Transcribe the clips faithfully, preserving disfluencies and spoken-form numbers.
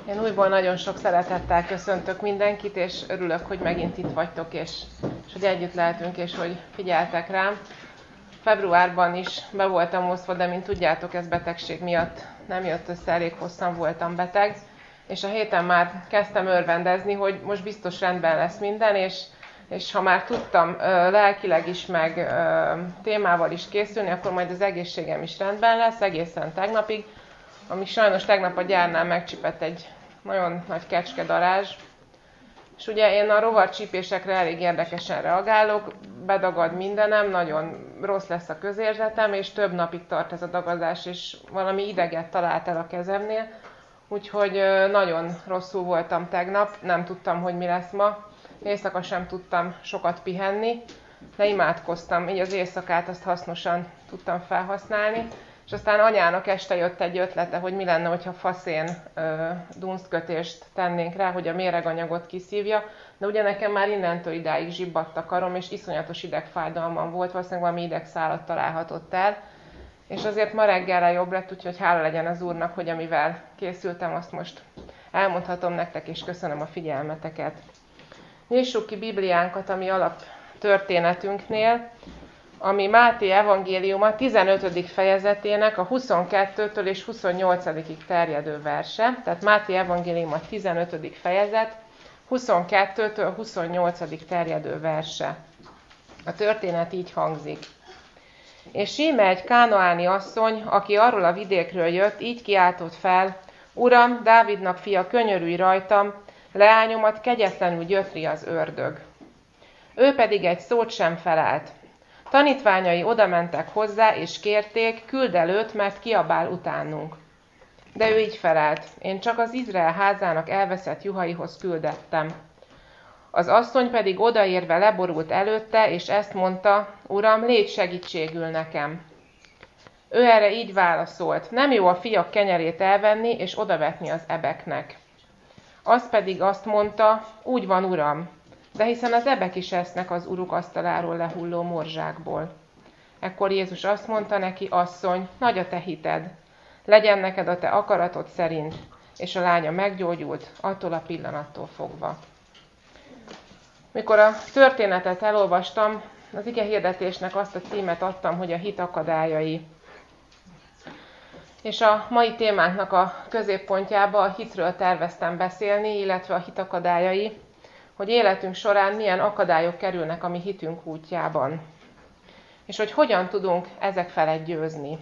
Én újból nagyon sok szeretettel köszöntök mindenkit, és örülök, hogy megint itt vagytok, és, és hogy együtt lehetünk, és hogy figyeltek rám. Februárban is be voltam osztva, de mint tudjátok, ez betegség miatt nem jött össze, elég hosszan voltam beteg, és a héten már kezdtem örvendezni, hogy most biztos rendben lesz minden, és, és ha már tudtam lelkileg is, meg témával is készülni, akkor majd az egészségem is rendben lesz, egészen tegnapig, ami sajnos tegnap a gyárnál megcsipett egy nagyon nagy kecskedarázs. És ugye én a rovarcsípésekre elég érdekesen reagálok, bedagad mindenem, nagyon rossz lesz a közérzetem, és több napig tart ez a dagadás, és valami ideget talált el a kezemnél. Úgyhogy nagyon rosszul voltam tegnap, nem tudtam, hogy mi lesz ma. Éjszaka sem tudtam sokat pihenni, de imádkoztam, így az éjszakát azt hasznosan tudtam felhasználni. És aztán anyának este jött egy ötlete, hogy mi lenne, hogyha faszén ö, dunsztkötést tennénk rá, hogy a méreganyagot kiszívja, de ugye nekem már innentől idáig zsibbadt a karom, és iszonyatos idegfájdalmam volt, valószínűleg valami idegszálat találhatott el, és azért ma reggelre jobb lett, úgyhogy hála legyen az Úrnak, hogy amivel készültem, azt most elmondhatom nektek, és köszönöm a figyelmeteket. Nyissuk ki Bibliánkat, ami alap történetünknél, ami Máté evangéliuma tizenötödik fejezetének a huszonkettőtől és huszonnyolcadikig terjedő verse. Tehát Máté evangéliuma tizenötödik fejezet, huszonkettőtől huszonnyolcadig terjedő verse. A történet így hangzik. És Síme egy kánaáni asszony, aki arról a vidékről jött, így kiáltott fel: Uram, Dávidnak fia, könyörülj rajtam, leányomat kegyetlenül gyötri az ördög. Ő pedig egy szót sem felelt. Tanítványai odamentek hozzá, és kérték, küld el őt, mert kiabál utánunk. De ő így felelt: Én csak az Izrael házának elveszett juhaihoz küldettem. Az asszony pedig odaérve leborult előtte, és ezt mondta: Uram, légy segítségül nekem. Ő erre így válaszolt: Nem jó a fiak kenyerét elvenni, és odavetni az ebeknek. Az pedig azt mondta: Úgy van, Uram, de hiszen az ebek is esznek az uruk asztaláról lehulló morzsákból. Ekkor Jézus azt mondta neki: Asszony, nagy a te hited, legyen neked a te akaratod szerint. És a lánya meggyógyult, attól a pillanattól fogva. Mikor a történetet elolvastam, az igehirdetésnek azt a címet adtam, hogy a hit akadályai. És a mai témánknak a középpontjába a hitről terveztem beszélni, illetve a hit akadályai, hogy életünk során milyen akadályok kerülnek a mi hitünk útjában. És hogy hogyan tudunk ezek felett győzni.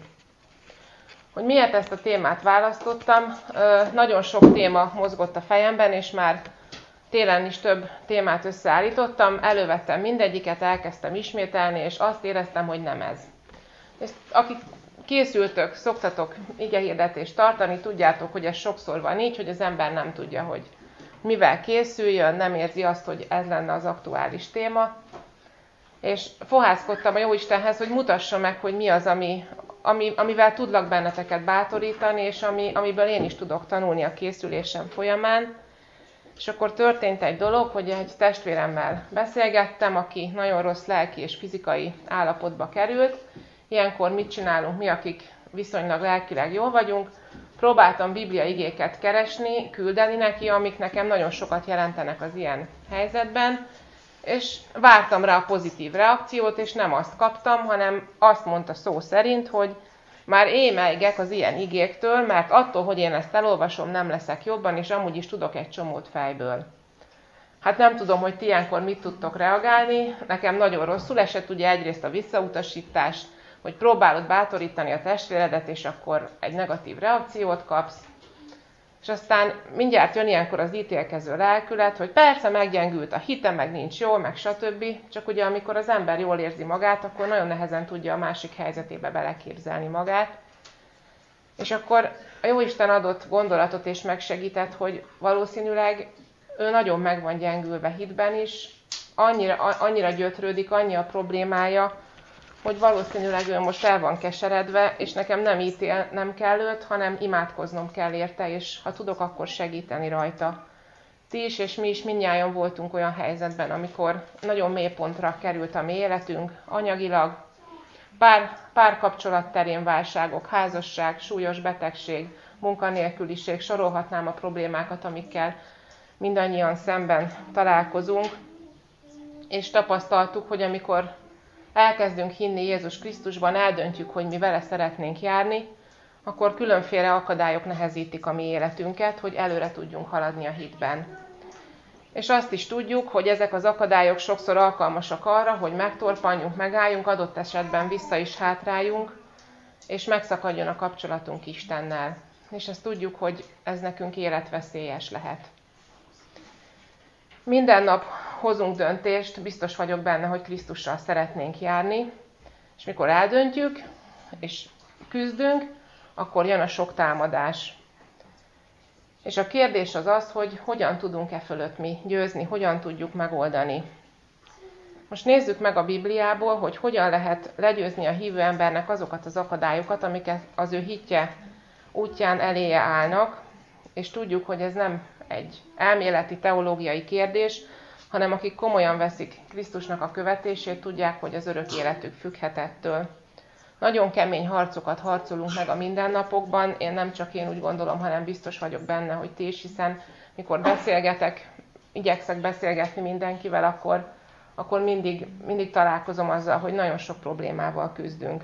Hogy miért ezt a témát választottam, nagyon sok téma mozgott a fejemben, és már télen is több témát összeállítottam, elővettem mindegyiket, elkezdtem ismételni, és azt éreztem, hogy nem ez. És akik készültök, szoktatok igehirdetést tartani, tudjátok, hogy ez sokszor van így, hogy az ember nem tudja, hogy mivel készüljön, nem érzi azt, hogy ez lenne az aktuális téma. És fohászkodtam a Jóistenhez, hogy mutassa meg, hogy mi az, ami, ami, amivel tudlak benneteket bátorítani, és ami, amiből én is tudok tanulni a készülésem folyamán. És akkor történt egy dolog, hogy egy testvéremmel beszélgettem, aki nagyon rossz lelki és fizikai állapotba került. Ilyenkor mit csinálunk mi, akik viszonylag lelkileg jól vagyunk? Próbáltam bibliaigéket keresni, küldeni neki, amik nekem nagyon sokat jelentenek az ilyen helyzetben, és vártam rá a pozitív reakciót, és nem azt kaptam, hanem azt mondta szó szerint, hogy már émelygek az ilyen igéktől, mert attól, hogy én ezt elolvasom, nem leszek jobban, és amúgy is tudok egy csomót fejből. Hát nem tudom, hogy ti ilyenkor mit tudtok reagálni, nekem nagyon rosszul esett, ugye egyrészt a visszautasítás, hogy próbálod bátorítani a testvéredet, és akkor egy negatív reakciót kapsz. És aztán mindjárt jön ilyenkor az ítélkező lelkület, hogy persze meggyengült a hite, meg nincs jól, meg stb. Csak ugye amikor az ember jól érzi magát, akkor nagyon nehezen tudja a másik helyzetébe beleképzelni magát. És akkor a Jóisten adott gondolatot és megsegített, hogy valószínűleg ő nagyon meg van gyengülve hitben is, annyira, annyira gyötrődik, annyi a problémája, hogy valószínűleg ő most el van keseredve, és nekem nem ítélnem kell őt, hanem imádkoznom kell érte, és ha tudok, akkor segíteni rajta. Ti is és mi is mindnyájan voltunk olyan helyzetben, amikor nagyon mélypontra került a mi életünk, anyagilag, pár, párkapcsolat terén válságok, házasság, súlyos betegség, munkanélküliség, sorolhatnám a problémákat, amikkel mindannyian szemben találkozunk, és tapasztaltuk, hogy amikor elkezdünk hinni Jézus Krisztusban, eldöntjük, hogy mi vele szeretnénk járni, akkor különféle akadályok nehezítik a mi életünket, hogy előre tudjunk haladni a hitben. És azt is tudjuk, hogy ezek az akadályok sokszor alkalmasak arra, hogy megtorpanjunk, megálljunk, adott esetben vissza is hátráljunk, és megszakadjon a kapcsolatunk Istennel. És ezt tudjuk, hogy ez nekünk életveszélyes lehet. Minden nap hozunk döntést, biztos vagyok benne, hogy Krisztussal szeretnénk járni, és mikor eldöntjük, és küzdünk, akkor jön a sok támadás. És a kérdés az az, hogy hogyan tudunk e fölött mi győzni, hogyan tudjuk megoldani. Most nézzük meg a Bibliából, hogy hogyan lehet legyőzni a hívő embernek azokat az akadályokat, amiket az ő hitje útján eléje állnak, és tudjuk, hogy ez nem egy elméleti, teológiai kérdés, hanem akik komolyan veszik Krisztusnak a követését, tudják, hogy az örök életük függhet ettől. Nagyon kemény harcokat harcolunk meg a mindennapokban, én nem csak én úgy gondolom, hanem biztos vagyok benne, hogy ti is, hiszen mikor beszélgetek, igyekszek beszélgetni mindenkivel, akkor, akkor mindig, mindig találkozom azzal, hogy nagyon sok problémával küzdünk.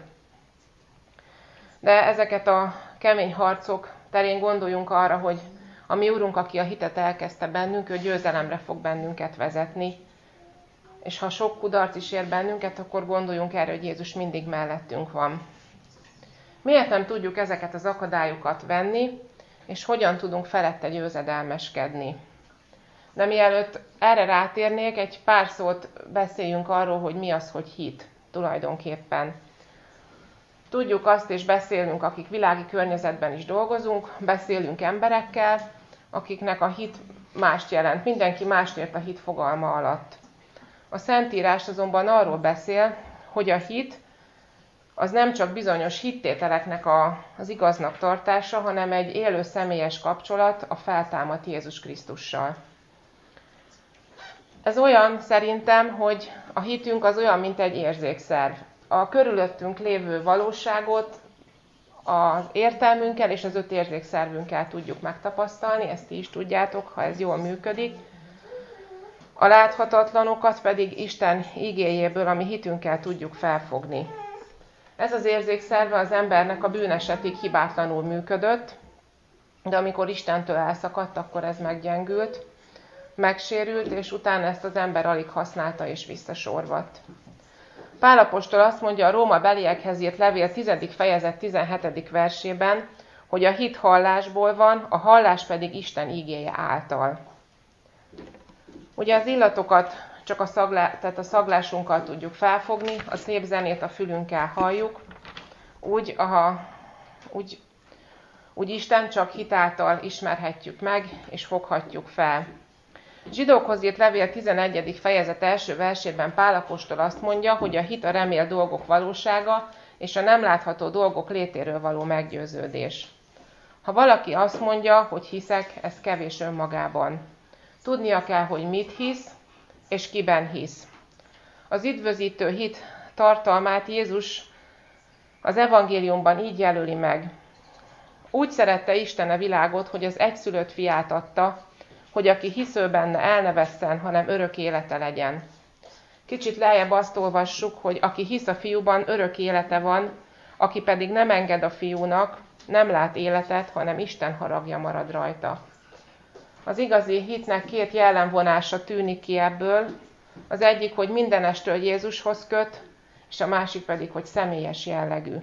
De ezeket a kemény harcok terén gondoljunk arra, hogy a mi Urunk, aki a hitet elkezdte bennünk, ő győzelemre fog bennünket vezetni. És ha sok kudarc is ér bennünket, akkor gondoljunk erre, hogy Jézus mindig mellettünk van. Miért nem tudjuk ezeket az akadályokat venni, és hogyan tudunk felette győzedelmeskedni? De mielőtt erre rátérnék, egy pár szót beszéljünk arról, hogy mi az, hogy hit tulajdonképpen. Tudjuk azt, és beszélünk, akik világi környezetben is dolgozunk, beszélünk emberekkel, akiknek a hit mást jelent. Mindenki mást ért a hit fogalma alatt. A Szentírás azonban arról beszél, hogy a hit az nem csak bizonyos hittételeknek a, az igaznak tartása, hanem egy élő személyes kapcsolat a feltámadt Jézus Krisztussal. Ez olyan szerintem, hogy a hitünk az olyan, mint egy érzékszerv. A körülöttünk lévő valóságot az értelmünkkel és az öt érzékszervünkkel tudjuk megtapasztalni, ezt ti is tudjátok, ha ez jól működik. A láthatatlanokat pedig Isten igéjéből, ami hitünkkel tudjuk felfogni. Ez az érzékszerve az embernek a bűnesetig hibátlanul működött, de amikor Istentől elszakadt, akkor ez meggyengült, megsérült, és utána ezt az ember alig használta és visszasorvadt. Pál apostol azt mondja a Róma beliekhez írt levél tizedik fejezet tizenhetedik versében, hogy a hit hallásból van, a hallás pedig Isten igéje által. Ugye az illatokat csak a, szaglá, tehát a szaglásunkkal tudjuk felfogni, a szép zenét a fülünkkel halljuk, úgy, aha, úgy, úgy Isten csak hit által ismerhetjük meg és foghatjuk fel. Zsidókhoz írt levél tizenegyedik fejezet első versében Pál apostol azt mondja, hogy a hit a remélt dolgok valósága és a nem látható dolgok létéről való meggyőződés. Ha valaki azt mondja, hogy hiszek, ez kevés önmagában. Tudnia kell, hogy mit hisz, és kiben hisz. Az üdvözítő hit tartalmát Jézus az evangéliumban így jelöli meg. Úgy szerette Isten a világot, hogy az egyszülött fiát adta, hogy aki hisző benne el ne vesszen, hanem örök élete legyen. Kicsit lejjebb azt olvassuk, hogy aki hisz a fiúban, örök élete van, aki pedig nem enged a fiúnak, nem lát életet, hanem Isten haragja marad rajta. Az igazi hitnek két jellemvonása tűnik ki ebből, az egyik, hogy mindenestől Jézushoz köt, és a másik pedig, hogy személyes jellegű.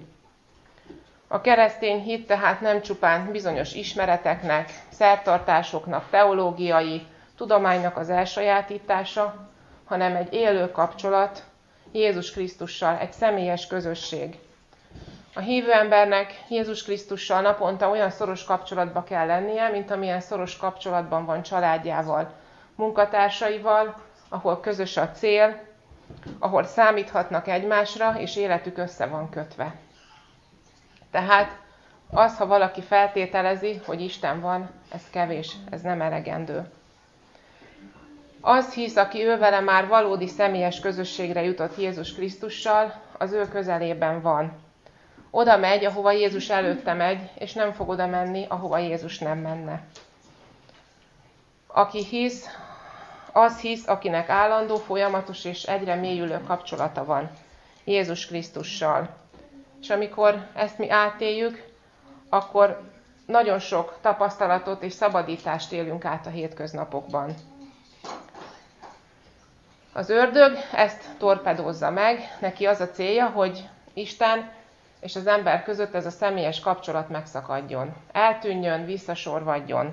A keresztény hit tehát nem csupán bizonyos ismereteknek, szertartásoknak, teológiai, tudománynak az elsajátítása, hanem egy élő kapcsolat Jézus Krisztussal, egy személyes közösség. A hívő embernek Jézus Krisztussal naponta olyan szoros kapcsolatba kell lennie, mint amilyen szoros kapcsolatban van családjával, munkatársaival, ahol közös a cél, ahol számíthatnak egymásra, és életük össze van kötve. Tehát az, ha valaki feltételezi, hogy Isten van, ez kevés, ez nem elegendő. Az hisz, aki ő vele már valódi személyes közösségre jutott Jézus Krisztussal, az ő közelében van. Oda megy, ahova Jézus előtte megy, és nem fog oda menni, ahova Jézus nem menne. Aki hisz, az hisz, akinek állandó, folyamatos és egyre mélyülő kapcsolata van Jézus Krisztussal. És amikor ezt mi átéljük, akkor nagyon sok tapasztalatot és szabadítást élünk át a hétköznapokban. Az ördög ezt torpedózza meg, neki az a célja, hogy Isten és az ember között ez a személyes kapcsolat megszakadjon, eltűnjön, visszasorvadjon,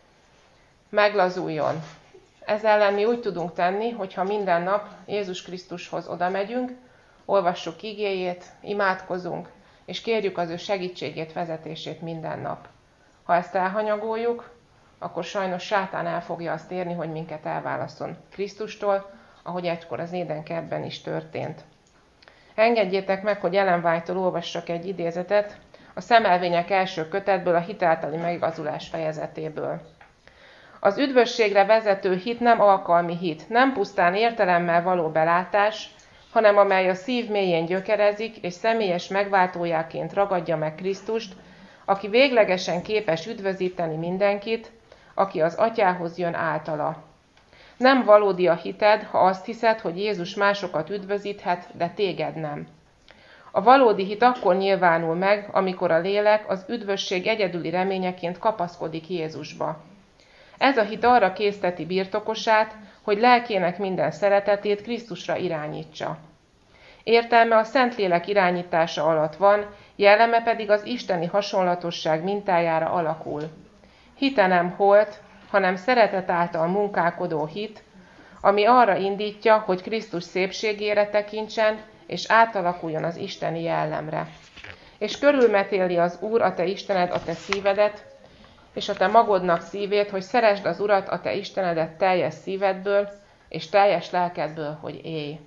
meglazuljon. Ez ellen mi úgy tudunk tenni, hogyha minden nap Jézus Krisztushoz oda megyünk, olvassuk igéjét, imádkozunk, és kérjük az ő segítségét, vezetését minden nap. Ha ezt elhanyagoljuk, akkor sajnos sátán el fogja azt érni, hogy minket elválasszon Krisztustól, ahogy egykor az Édenkertben is történt. Engedjétek meg, hogy Ellen White-tól olvassak egy idézetet a Szemelvények első kötetből, a hitáltali megigazulás fejezetéből. Az üdvösségre vezető hit nem alkalmi hit, nem pusztán értelemmel való belátás, hanem amely a szív mélyén gyökerezik, és személyes megváltójáként ragadja meg Krisztust, aki véglegesen képes üdvözíteni mindenkit, aki az Atyához jön általa. Nem valódi a hited, ha azt hiszed, hogy Jézus másokat üdvözíthet, de téged nem. A valódi hit akkor nyilvánul meg, amikor a lélek az üdvösség egyedüli reményeként kapaszkodik Jézusba. Ez a hit arra készteti birtokosát, hogy lelkének minden szeretetét Krisztusra irányítsa. Értelme a Szentlélek irányítása alatt van, jelleme pedig az isteni hasonlatosság mintájára alakul. Hite nem holt, hanem szeretet által munkálkodó hit, ami arra indítja, hogy Krisztus szépségére tekintsen, és átalakuljon az isteni jellemre. És körülmetéli az Úr, a te Istened, a te szívedet, és a te magodnak szívét, hogy szeresd az Urat, a te Istenedet teljes szívedből, és teljes lelkedből, hogy élj.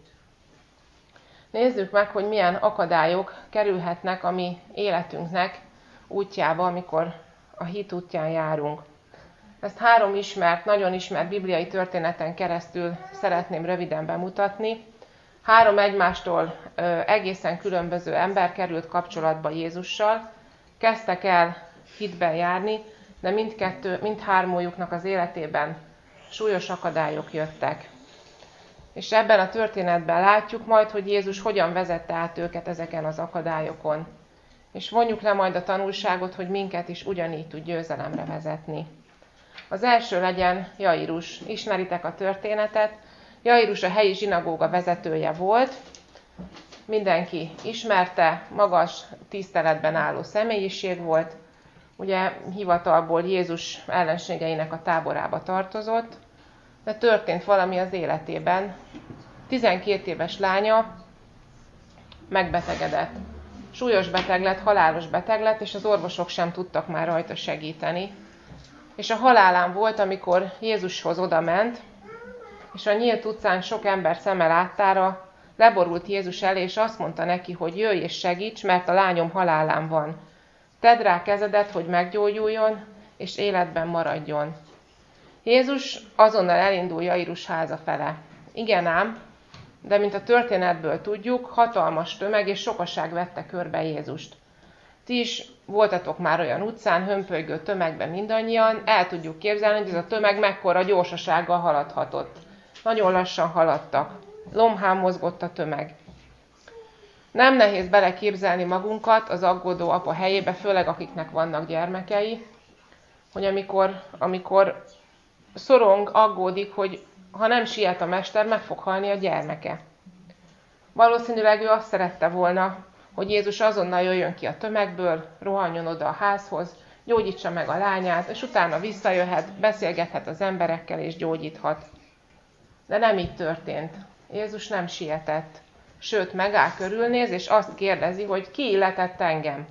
Nézzük meg, hogy milyen akadályok kerülhetnek a mi életünknek útjába, amikor a hit útján járunk. Ezt három ismert, nagyon ismert bibliai történeten keresztül szeretném röviden bemutatni. Három egymástól ö, egészen különböző ember került kapcsolatba Jézussal, kezdtek el hitben járni, de mindkettő, mindhármójuknak az életében súlyos akadályok jöttek. És ebben a történetben látjuk majd, hogy Jézus hogyan vezette át őket ezeken az akadályokon. És vonjuk le majd a tanulságot, hogy minket is ugyanígy tud győzelemre vezetni. Az első legyen Jairus. Ismeritek a történetet. Jairus a helyi zsinagóga vezetője volt. Mindenki ismerte, magas tiszteletben álló személyiség volt. Ugye hivatalból Jézus ellenségeinek a táborába tartozott, de történt valami az életében. tizenkét éves lánya megbetegedett. Súlyos beteg lett, halálos beteg lett, és az orvosok sem tudtak már rajta segíteni. És a halálán volt, amikor Jézushoz oda ment, és a nyílt utcán sok ember szeme láttára leborult Jézus elé, és azt mondta neki, hogy jöjj és segíts, mert a lányom halálán van. Tedd rá kezedet, hogy meggyógyuljon, és életben maradjon. Jézus azonnal elindul Jairus háza fele. Igen ám, de mint a történetből tudjuk, hatalmas tömeg és sokaság vette körbe Jézust. Ti is voltatok már olyan utcán, hömpölygő tömegben mindannyian, el tudjuk képzelni, hogy ez a tömeg mekkora gyorsasággal haladhatott. Nagyon lassan haladtak. Lomhán mozgott a tömeg. Nem nehéz beleképzelni magunkat az aggódó apa helyébe, főleg akiknek vannak gyermekei, hogy amikor, amikor szorong, aggódik, hogy ha nem siet a mester, meg fog halni a gyermeke. Valószínűleg ő azt szerette volna, hogy Jézus azonnal jöjjön ki a tömegből, rohanjon oda a házhoz, gyógyítsa meg a lányát, és utána visszajöhet, beszélgethet az emberekkel és gyógyíthat. De nem így történt. Jézus nem sietett. Sőt, megáll, körülnéz, és azt kérdezi, hogy ki illetett engem.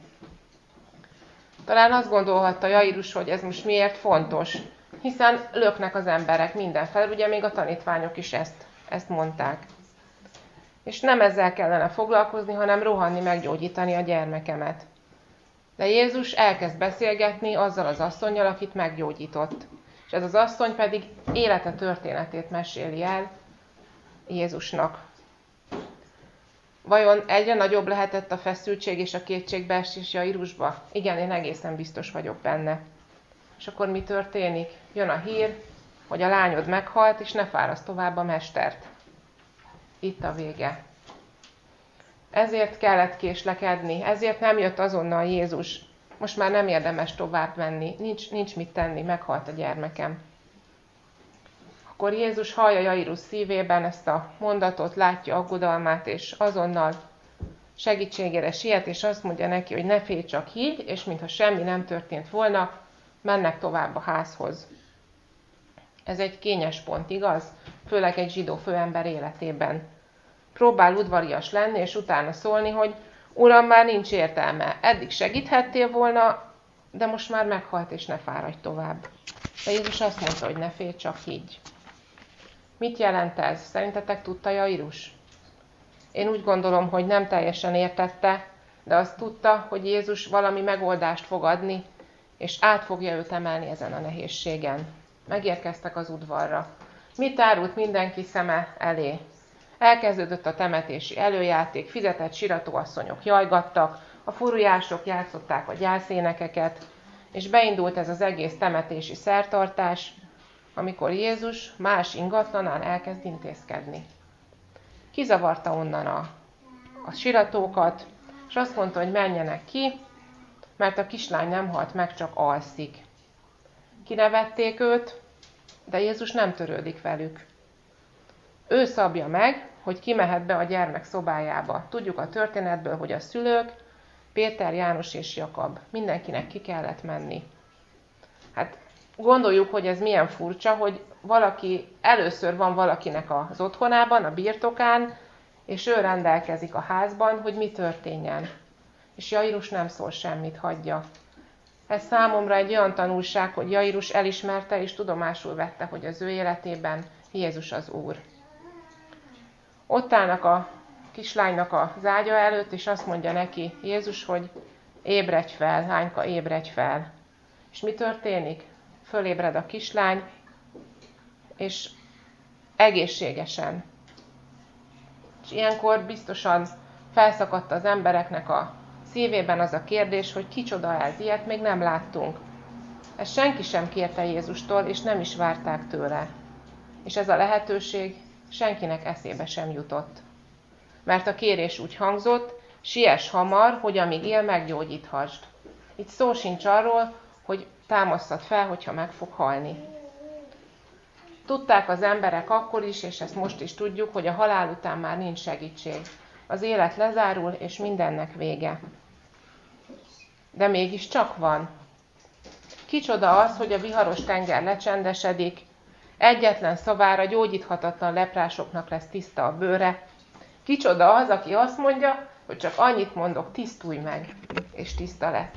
Talán azt gondolhatta Jairus, hogy ez most miért fontos, hiszen löknek az emberek mindenfelé, ugye még a tanítványok is ezt, ezt mondták. És nem ezzel kellene foglalkozni, hanem rohanni, meggyógyítani a gyermekemet. De Jézus elkezd beszélgetni azzal az asszonnyal, akit meggyógyított. És ez az asszony pedig élete történetét meséli el Jézusnak. Vajon egyre nagyobb lehetett a feszültség és a kétségbeesés Jairusba? Igen, én egészen biztos vagyok benne. És akkor mi történik? Jön a hír, hogy a lányod meghalt, és ne fárasd tovább a mestert. Itt a vége. Ezért kellett késlekedni, ezért nem jött azonnal Jézus. Most már nem érdemes tovább menni, nincs, nincs mit tenni, meghalt a gyermekem. Akkor Jézus hallja Jairus szívében ezt a mondatot, látja aggodalmát, és azonnal segítségére siet, és azt mondja neki, hogy ne félj, csak higgy, és mintha semmi nem történt volna, mennek tovább a házhoz. Ez egy kényes pont, igaz? Főleg egy zsidó főember életében. Próbál udvarias lenni, és utána szólni, hogy Uram, már nincs értelme, eddig segíthettél volna, de most már meghalt, és ne fáradj tovább. De Jézus azt mondta, hogy ne félj, csak higgy. Mit jelent ez? Szerintetek tudta Jairus? Én úgy gondolom, hogy nem teljesen értette, de azt tudta, hogy Jézus valami megoldást fog adni, és át fogja őt emelni ezen a nehézségen. Megérkeztek az udvarra. Mit árult mindenki szeme elé? Elkezdődött a temetési előjáték, fizetett siratóasszonyok jajgattak, a furujások játszották a gyászénekeket, és beindult ez az egész temetési szertartás, amikor Jézus más ingatlanán elkezd intézkedni. Kizavarta onnan a, a siratókat, és azt mondta, hogy menjenek ki, mert a kislány nem halt meg, csak alszik. Kinevették őt, de Jézus nem törődik velük. Ő szabja meg, hogy ki mehet be a gyermek szobájába. Tudjuk a történetből, hogy a szülők, Péter, János és Jakab, mindenkinek ki kellett menni. Hát gondoljuk, hogy ez milyen furcsa, hogy valaki, először van valakinek az otthonában, a birtokán, és ő rendelkezik a házban, hogy mi történjen. És Jairus nem szól semmit, hagyja. Ez számomra egy olyan tanulság, hogy Jairus elismerte és tudomásul vette, hogy az ő életében Jézus az Úr. Ott állnak a kislánynak az ágya előtt, és azt mondja neki Jézus, hogy ébredj fel, lányka, ébredj fel. És mi történik? Fölébred a kislány, és egészségesen. És ilyenkor biztosan felszakadt az embereknek a szívében az a kérdés, hogy kicsoda ez, ilyet még nem láttunk. Ezt senki sem kérte Jézustól, és nem is várták tőle. És ez a lehetőség senkinek eszébe sem jutott. Mert a kérés úgy hangzott, siess hamar, hogy amíg él, meggyógyíthasd. Itt szó sincs arról, hogy támasztad fel, hogyha meg fog halni. Tudták az emberek akkor is, és ezt most is tudjuk, hogy a halál után már nincs segítség. Az élet lezárul, és mindennek vége. De mégiscsak van. Kicsoda az, hogy a viharos tenger lecsendesedik, egyetlen szavára gyógyíthatatlan leprásoknak lesz tiszta a bőre. Kicsoda az, aki azt mondja, hogy csak annyit mondok, tisztulj meg, és tiszta lett.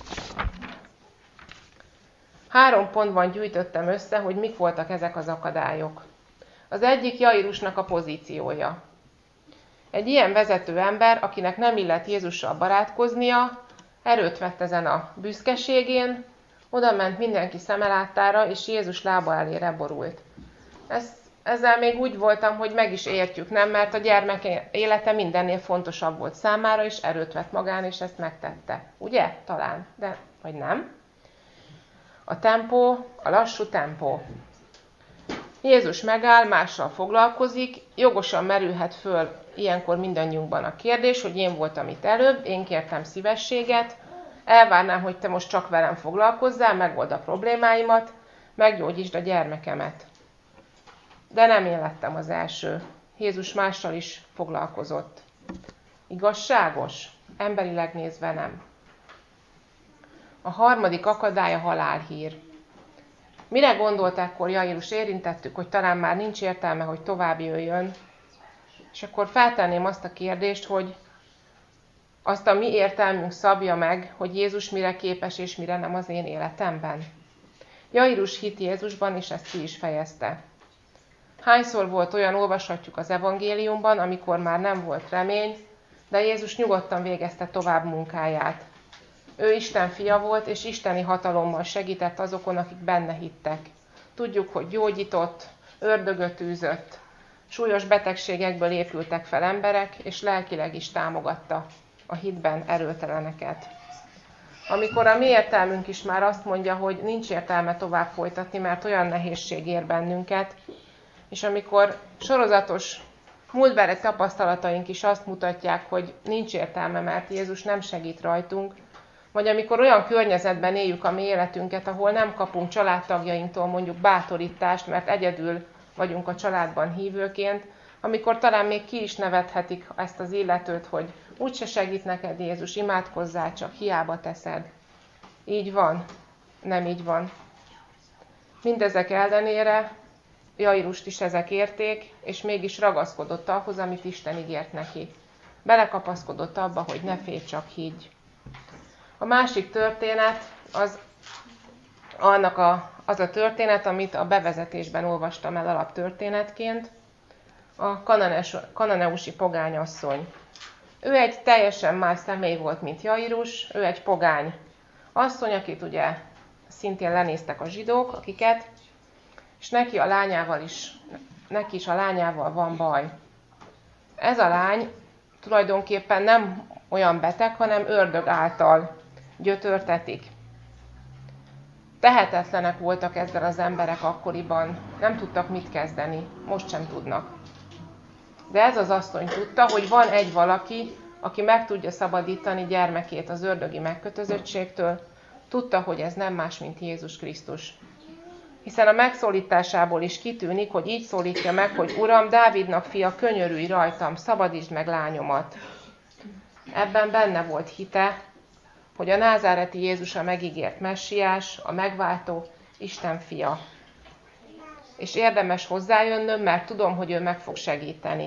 Három pontban gyűjtöttem össze, hogy mik voltak ezek az akadályok. Az egyik Jairusnak a pozíciója. Egy ilyen vezető ember, akinek nem illet Jézussal barátkoznia, erőt vett ezen a büszkeségén, oda ment mindenki szemelátára, és Jézus lába elére borult. Ez, ezzel még úgy voltam, hogy meg is értjük, nem? Mert a gyermek élete mindennél fontosabb volt számára, és erőt vett magán, és ezt megtette. Ugye? Talán. De, vagy nem? A tempó, a lassú tempó. Jézus megáll, mással foglalkozik, jogosan merülhet föl ilyenkor mindannyiunkban a kérdés, hogy én voltam itt előbb, én kértem szívességet, elvárnám, hogy te most csak velem foglalkozzál, megold a problémáimat, meggyógyítsd a gyermekemet. De nem én lettem az első. Jézus mással is foglalkozott. Igazságos? Emberileg nézve nem. A harmadik akadály a halálhír. Mire gondolt ekkor Jairus? Érintettük, hogy talán már nincs értelme, hogy tovább jöjjön. És akkor feltenném azt a kérdést, hogy azt a mi értelmünk szabja meg, hogy Jézus mire képes és mire nem az én életemben. Jairus hitt Jézusban, és ezt ki is fejezte. Hányszor volt olyan, olvashatjuk az evangéliumban, amikor már nem volt remény, de Jézus nyugodtan végezte tovább munkáját. Ő Isten fia volt, és isteni hatalommal segített azokon, akik benne hittek. Tudjuk, hogy gyógyított, ördögöt űzött, Súlyos betegségekből épültek fel emberek, és lelkileg is támogatta a hitben erőteleneket. Amikor a mi értelmünk is már azt mondja, hogy nincs értelme tovább folytatni, mert olyan nehézség ér bennünket, és amikor sorozatos múltbeli tapasztalataink is azt mutatják, hogy nincs értelme, mert Jézus nem segít rajtunk, vagy amikor olyan környezetben éljük a mi életünket, ahol nem kapunk családtagjainktól mondjuk bátorítást, mert egyedül vagyunk a családban hívőként, amikor talán még ki is nevethetik ezt az illetőt, hogy úgyse segít neked Jézus, imádkozzál, csak hiába teszed. Így van, nem így van. Mindezek ellenére Jairust is ezek érték, és mégis ragaszkodott ahhoz, amit Isten ígért neki. Belekapaszkodott abba, hogy ne félj, csak higgy. A másik történet az annak a, az a történet, amit a bevezetésben olvastam el alaptörténetként, a kananeus, kananeusi pogányasszony. Ő egy teljesen más személy volt, mint Jairus, ő egy pogány asszony, akit ugye szintén lenéztek a zsidók, akiket, és neki a lányával is, neki is a lányával van baj. Ez a lány tulajdonképpen nem olyan beteg, hanem ördög által gyötörtetik. Tehetetlenek voltak ezzel az emberek akkoriban, nem tudtak mit kezdeni, most sem tudnak. De ez az asszony tudta, hogy van egy valaki, aki meg tudja szabadítani gyermekét az ördögi megkötözöttségtől, tudta, hogy ez nem más, mint Jézus Krisztus. Hiszen a megszólításából is kitűnik, hogy így szólítja meg, hogy Uram, Dávidnak fia, könyörülj rajtam, szabadítsd meg lányomat. Ebben benne volt hite, hogy a názáreti Jézus a megígért messiás, a megváltó, Isten fia. És érdemes hozzájönnöm, mert tudom, hogy ő meg fog segíteni.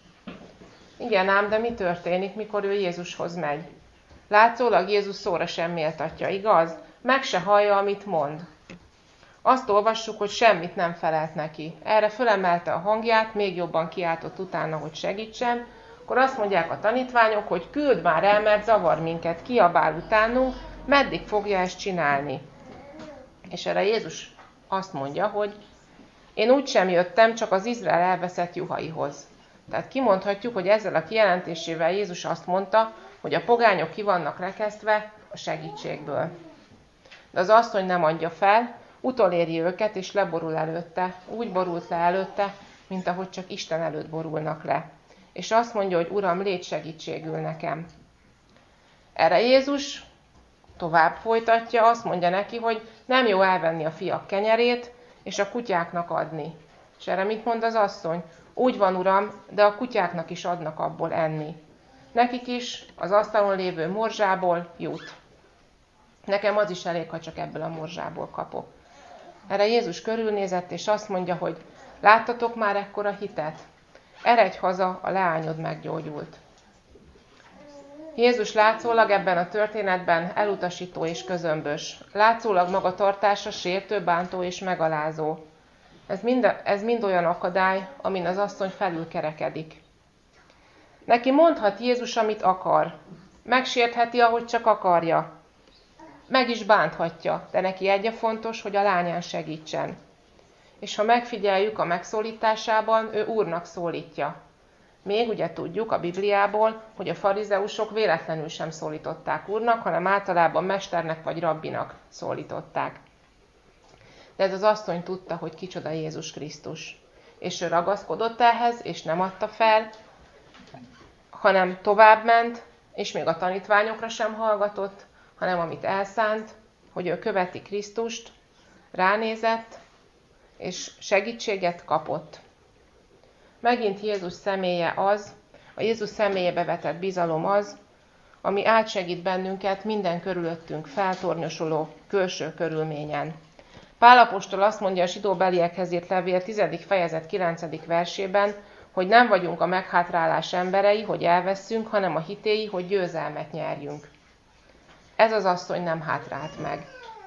Igen ám, de mi történik, mikor ő Jézushoz megy? Látszólag Jézus szóra sem méltatja, igaz? Meg se hallja, amit mond. Azt olvassuk, hogy semmit nem felelt neki. Erre fölemelte a hangját, még jobban kiáltott utána, hogy segítsen. Akkor azt mondják a tanítványok, hogy küld már el, mert zavar minket, kiabál utánunk, meddig fogja ezt csinálni. És erre Jézus azt mondja, hogy én úgy sem jöttem, csak az Izrael elveszett juhaihoz. Tehát kimondhatjuk, hogy ezzel a kijelentésével Jézus azt mondta, hogy a pogányok ki vannak rekesztve a segítségből. De az asszony nem adja fel, utoléri őket, és leborul előtte. Úgy borult le előtte, mint ahogy csak Isten előtt borulnak le. És azt mondja, hogy Uram, légy segítségül nekem. Erre Jézus tovább folytatja, azt mondja neki, hogy nem jó elvenni a fiak kenyerét, és a kutyáknak adni. És erre mit mond az asszony? Úgy van, Uram, de a kutyáknak is adnak abból enni. Nekik is az asztalon lévő morzsából jut. Nekem az is elég, ha csak ebből a morzsából kapok. Erre Jézus körülnézett, és azt mondja, hogy láttatok már ekkora hitet? Eredj haza, a leányod meggyógyult. Jézus látszólag ebben a történetben elutasító és közömbös. Látszólag magatartása sértő, bántó és megalázó. Ez mind, ez mind olyan akadály, amin az asszony felülkerekedik. Neki mondhat Jézus, amit akar. Megsértheti, ahogy csak akarja. Meg is bánthatja, de neki egy a fontos, hogy a lányán segítsen. És ha megfigyeljük a megszólításában, ő Úrnak szólítja. Még ugye tudjuk a Bibliából, hogy a farizeusok véletlenül sem szólították Úrnak, hanem általában mesternek vagy rabbinak szólították. De ez az asszony tudta, hogy kicsoda Jézus Krisztus. És ő ragaszkodott ehhez, és nem adta fel, hanem továbbment, és még a tanítványokra sem hallgatott, hanem amit elszánt, hogy ő követi Krisztust, ránézett, és segítséget kapott. Megint Jézus személye az, a Jézus személyébe vetett bizalom az, ami átsegít bennünket minden körülöttünk feltornyosuló külső körülményen. Pál apostol azt mondja a zsidóbeliekhez írt levél tizedik fejezet kilencedik versében, hogy nem vagyunk a meghátrálás emberei, hogy elveszünk, hanem a hitéi, hogy győzelmet nyerjünk. Ez az asszony nem hátrált meg.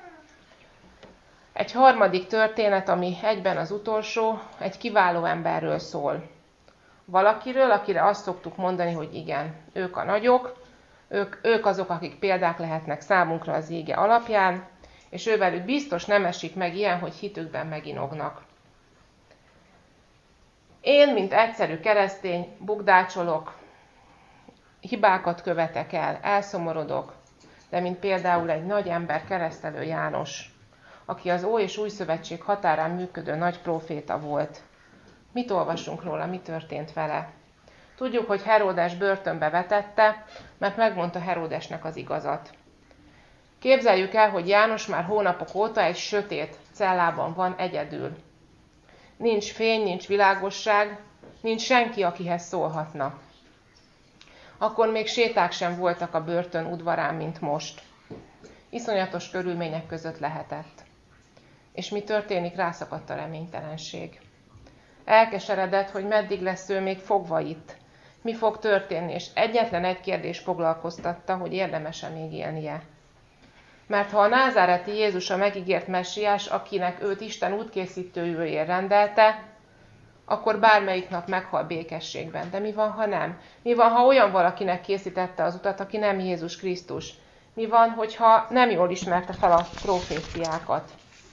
Egy harmadik történet, ami egyben az utolsó, egy kiváló emberről szól. Valakiről, akire azt szoktuk mondani, hogy igen, ők a nagyok, ők, ők azok, akik példák lehetnek számunkra az ége alapján, és ővelük biztos nem esik meg ilyen, hogy hitükben meginognak. Én, mint egyszerű keresztény, bukdácsolok, hibákat követek el, elszomorodok, de mint például egy nagy ember, Keresztelő János, aki az Ó és Új Szövetség határán működő nagy próféta volt. Mit olvasunk róla, mi történt vele? Tudjuk, hogy Heródes börtönbe vetette, mert megmondta Heródesnek az igazat. Képzeljük el, hogy János már hónapok óta egy sötét cellában van egyedül. Nincs fény, nincs világosság, nincs senki, akihez szólhatna. Akkor még séták sem voltak a börtön udvarán, mint most. Iszonyatos körülmények között lehetett. És mi történik? Rászakadt a reménytelenség. Elkeseredett, hogy meddig lesz ő még fogva itt. Mi fog történni? És egyetlen egy kérdés foglalkoztatta, hogy érdemes-e még élnie. Mert ha a názáreti Jézus a megígért messiás, akinek őt Isten útkészítőjéért rendelte, akkor bármelyik nap meghal békességben. De mi van, ha nem? Mi van, ha olyan valakinek készítette az utat, aki nem Jézus Krisztus? Mi van, hogyha nem jól ismerte fel a proféciákat?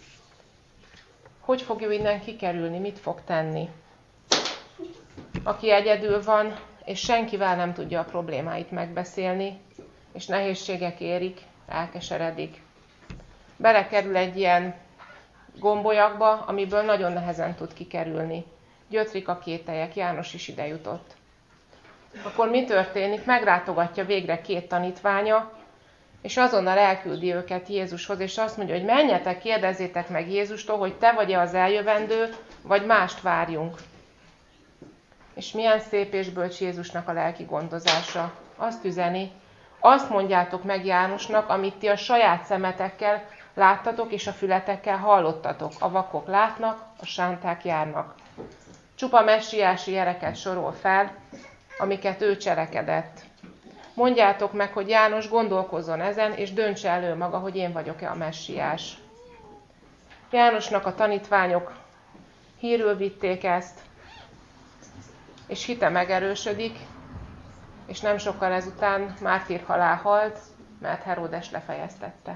Hogy fog ő innen kikerülni? Mit fog tenni? Aki egyedül van, és senkivel nem tudja a problémáit megbeszélni, és nehézségek érik, elkeseredik. Belekerül egy ilyen gombolyagba, amiből nagyon nehezen tud kikerülni. Gyötrik a kételyek, János is ide jutott. Akkor mi történik? Meglátogatja végre két tanítványa, és azonnal elküldi őket Jézushoz, és azt mondja, hogy menjetek, kérdezzétek meg Jézustól, hogy te vagy-e az eljövendő, vagy mást várjunk. És milyen szép és bölcs Jézusnak a lelki gondozása. Azt üzeni, azt mondjátok meg Jánosnak, amit ti a saját szemetekkel láttatok, és a fületekkel hallottatok. A vakok látnak, a sánták járnak. Csupa messiási jeleket sorol fel, amiket ő cselekedett. Mondjátok meg, hogy János gondolkozzon ezen, és döntse elő maga, hogy én vagyok-e a messiás. Jánosnak a tanítványok hírül vitték ezt, és hite megerősödik, és nem sokkal ezután mártírhalál halt, mert Heródes lefejeztette.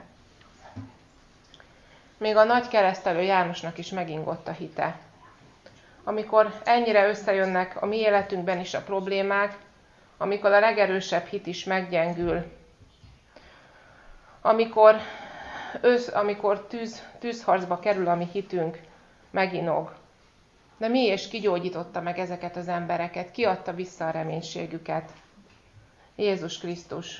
Még a nagy keresztelő Jánosnak is megingott a hite. Amikor ennyire összejönnek a mi életünkben is a problémák, amikor a legerősebb hit is meggyengül, amikor, ősz, amikor tűz, tűzharcba kerül a mi hitünk, meginog. De mi és kigyógyította meg ezeket az embereket? Ki adta vissza a reménységüket? Jézus Krisztus.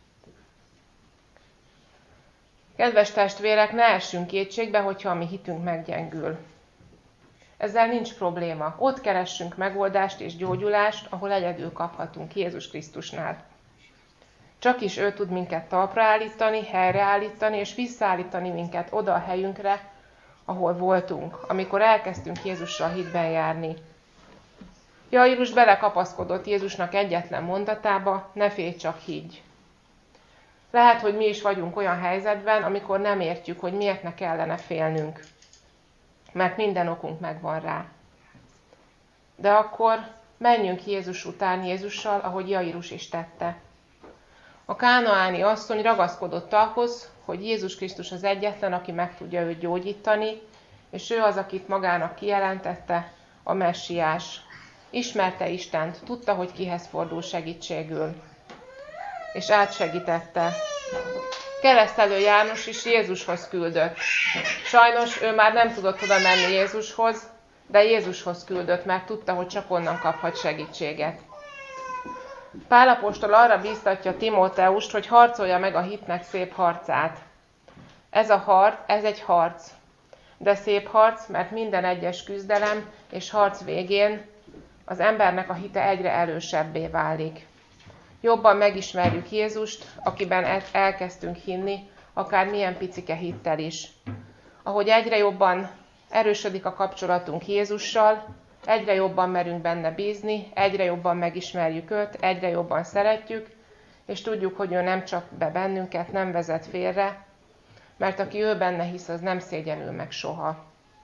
Kedves testvérek, ne essünk kétségbe, hogyha a mi hitünk meggyengül. Ezzel nincs probléma. Ott keressünk megoldást és gyógyulást, ahol egyedül kaphatunk, Jézus Krisztusnál. Csak is ő tud minket talpra állítani, helyreállítani, és visszaállítani minket oda a helyünkre, ahol voltunk, amikor elkezdtünk Jézussal hitben járni. Jairus belekapaszkodott Jézusnak egyetlen mondatába, ne félj, csak higgy. Lehet, hogy mi is vagyunk olyan helyzetben, amikor nem értjük, hogy miért ne kellene félnünk. Mert minden okunk megvan rá. De akkor menjünk Jézus után Jézussal, ahogy Jairus is tette. A kánaáni asszony ragaszkodott ahhoz, hogy Jézus Krisztus az egyetlen, aki meg tudja őt gyógyítani, és ő az, akit magának kijelentette, a messiás. Ismerte Istent, tudta, hogy kihez fordul segítségül, és átsegítette. Keresztelő János is Jézushoz küldött. Sajnos ő már nem tudott oda menni Jézushoz, de Jézushoz küldött, mert tudta, hogy csak onnan kaphat segítséget. Pál apostol arra bíztatja Timóteust, hogy harcolja meg a hitnek szép harcát. Ez a harc, ez egy harc, de szép harc, mert minden egyes küzdelem és harc végén az embernek a hite egyre erősebbé válik. Jobban megismerjük Jézust, akiben elkezdtünk hinni, akár milyen picike hittel is. Ahogy egyre jobban erősödik a kapcsolatunk Jézussal, egyre jobban merünk benne bízni, egyre jobban megismerjük őt, egyre jobban szeretjük, és tudjuk, hogy ő nem csak be bennünket, nem vezet félre, mert aki ő benne hisz, az nem szégyenül meg soha.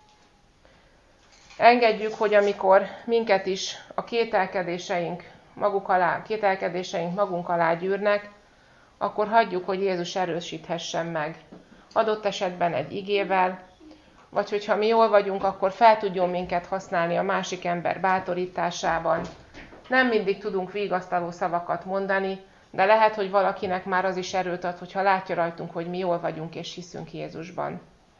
Engedjük, hogy amikor minket is a kételkedéseink maguk alá, kételkedéseink magunk alá gyűrnek, akkor hagyjuk, hogy Jézus erősíthessen meg. Adott esetben egy igével, vagy hogyha mi jól vagyunk, akkor fel tudjon minket használni a másik ember bátorításában. Nem mindig tudunk vigasztaló szavakat mondani, de lehet, hogy valakinek már az is erőt ad, hogyha látja rajtunk, hogy mi jól vagyunk és hiszünk Jézusban.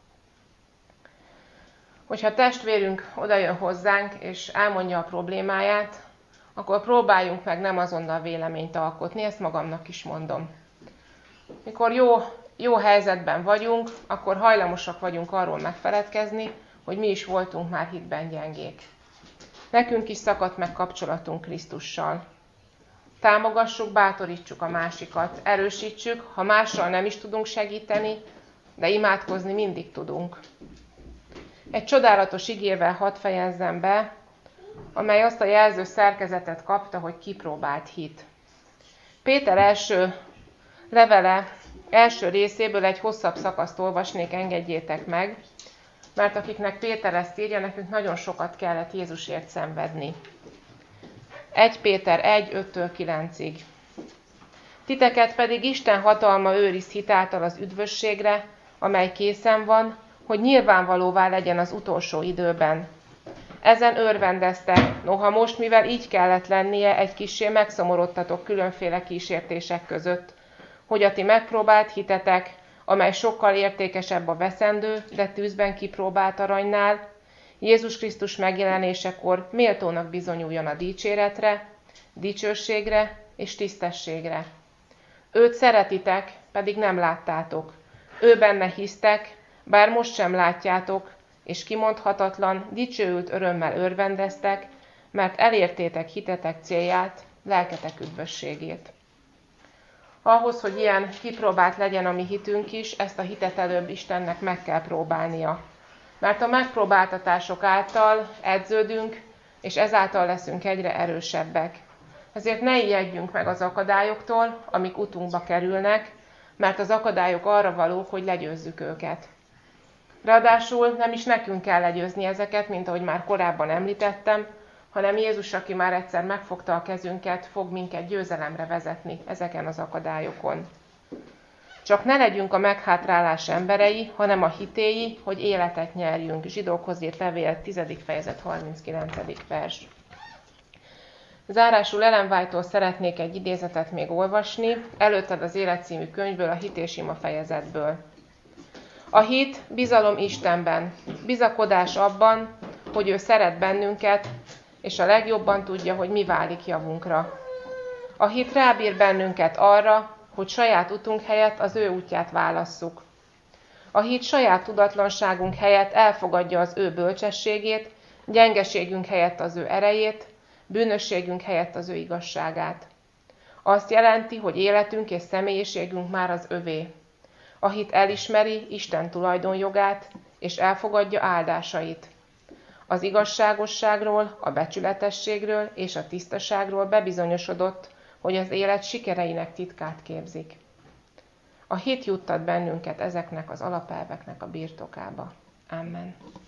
Hogyha testvérünk odajön hozzánk és elmondja a problémáját, akkor próbáljunk meg nem azonnal véleményt alkotni, ezt magamnak is mondom. Mikor jó, jó helyzetben vagyunk, akkor hajlamosak vagyunk arról megfeledkezni, hogy mi is voltunk már hitben gyengék. Nekünk is szakadt meg kapcsolatunk Krisztussal. Támogassuk, bátorítsuk a másikat, erősítsük, ha mással nem is tudunk segíteni, de imádkozni mindig tudunk. Egy csodálatos igével hadd fejezzem be, amely azt a jelző szerkezetet kapta, hogy kipróbált hit. Péter első levele első részéből egy hosszabb szakaszt olvasnék, engedjétek meg, mert akiknek Péter ezt írja, nekünk nagyon sokat kellett Jézusért szenvedni. egy Péter egy öttől kilencig. Titeket pedig Isten hatalma őriz hitáltal az üdvösségre, amely készen van, hogy nyilvánvalóvá legyen az utolsó időben. Ezen örvendeztek, noha most, mivel így kellett lennie, egy kissé megszomorodtatok különféle kísértések között, hogy a ti megpróbált hitetek, amely sokkal értékesebb a veszendő, de tűzben kipróbált aranynál, Jézus Krisztus megjelenésekor méltónak bizonyuljon a dicséretre, dicsőségre és tisztességre. Őt szeretitek, pedig nem láttátok. Ő benne hisztek, bár most sem látjátok, és kimondhatatlan, dicsőült örömmel örvendeztek, mert elértétek hitetek célját, lelketek üdvösségét. Ahhoz, hogy ilyen kipróbált legyen a mi hitünk is, ezt a hitet előbb Istennek meg kell próbálnia. Mert a megpróbáltatások által edződünk, és ezáltal leszünk egyre erősebbek. Ezért ne ijedjünk meg az akadályoktól, amik utunkba kerülnek, mert az akadályok arra valók, hogy legyőzzük őket. Ráadásul nem is nekünk kell legyőzni ezeket, mint ahogy már korábban említettem, hanem Jézus, aki már egyszer megfogta a kezünket, fog minket győzelemre vezetni ezeken az akadályokon. Csak ne legyünk a meghátrálás emberei, hanem a hitéi, hogy életet nyerjünk. Zsidókhoz írt levél, tizedik fejezet, harminckilencedik vers. Zárásul Ellen White-tól szeretnék egy idézetet még olvasni, Előtted az élet című könyvből, a Hit és Ima fejezetből. A hit bizalom Istenben, bizakodás abban, hogy ő szeret bennünket, és a legjobban tudja, hogy mi válik javunkra. A hit rábír bennünket arra, hogy saját utunk helyett az ő útját válasszuk. A hit saját tudatlanságunk helyett elfogadja az ő bölcsességét, gyengeségünk helyett az ő erejét, bűnösségünk helyett az ő igazságát. Azt jelenti, hogy életünk és személyiségünk már az övé. A hit elismeri Isten tulajdonjogát, és elfogadja áldásait. Az igazságosságról, a becsületességről és a tisztaságról bebizonyosodott, hogy az élet sikereinek titkát képzik. A hit juttat bennünket ezeknek az alapelveknek a birtokába. Amen.